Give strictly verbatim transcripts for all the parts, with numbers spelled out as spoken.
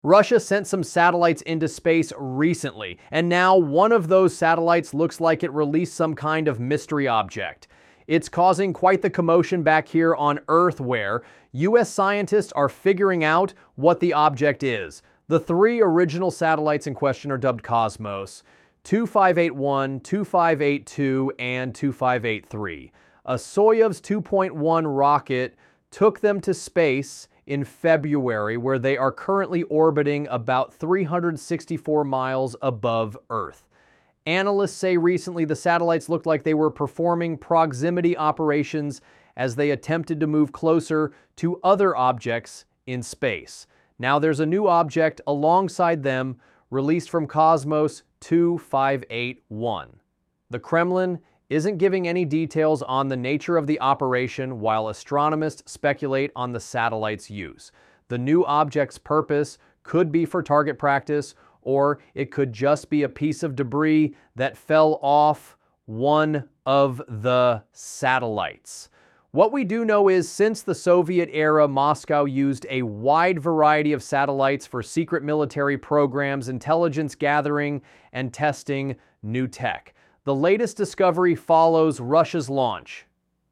Russia sent some satellites into space recently, and now one of those satellites looks like it released some kind of mystery object. It's causing quite the commotion back here on Earth, where U S scientists are figuring out what the object is. The three original satellites in question are dubbed Cosmos: two five eight one, two five eight two, and two five eight three. A Soyuz two point one rocket took them to space in February, where they are currently orbiting about three hundred sixty-four miles above Earth. Analysts say recently the satellites looked like they were performing proximity operations as they attempted to move closer to other objects in space. Now there's a new object alongside them released from Cosmos two five eight one. The Kremlin isn't giving any details on the nature of the operation, while astronomers speculate on the satellite's use. The new object's purpose could be for target practice, or it could just be a piece of debris that fell off one of the satellites. What we do know is, since the Soviet era, Moscow used a wide variety of satellites for secret military programs, intelligence gathering, and testing new tech. The latest discovery follows Russia's launch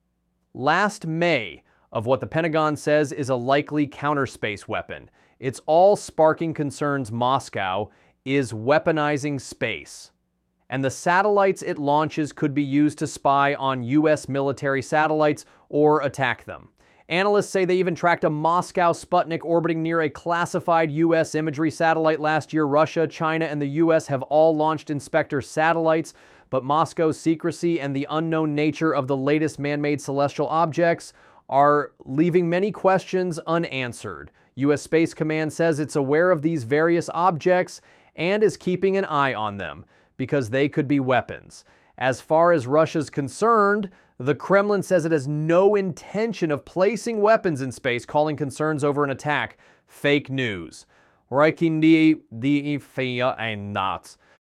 last May of what the Pentagon says is a likely counterspace weapon. It's all sparking concerns Moscow is weaponizing space, and the satellites it launches could be used to spy on U S military satellites or attack them. Analysts say they even tracked a Moscow Sputnik orbiting near a classified U S imagery satellite last year. Russia, China, and the U S have all launched Inspector satellites, but Moscow's secrecy and the unknown nature of the latest man-made celestial objects are leaving many questions unanswered. U S Space Command says it's aware of these various objects and is keeping an eye on them because they could be weapons. As far as Russia's concerned, the Kremlin says it has no intention of placing weapons in space, calling concerns over an attack fake news.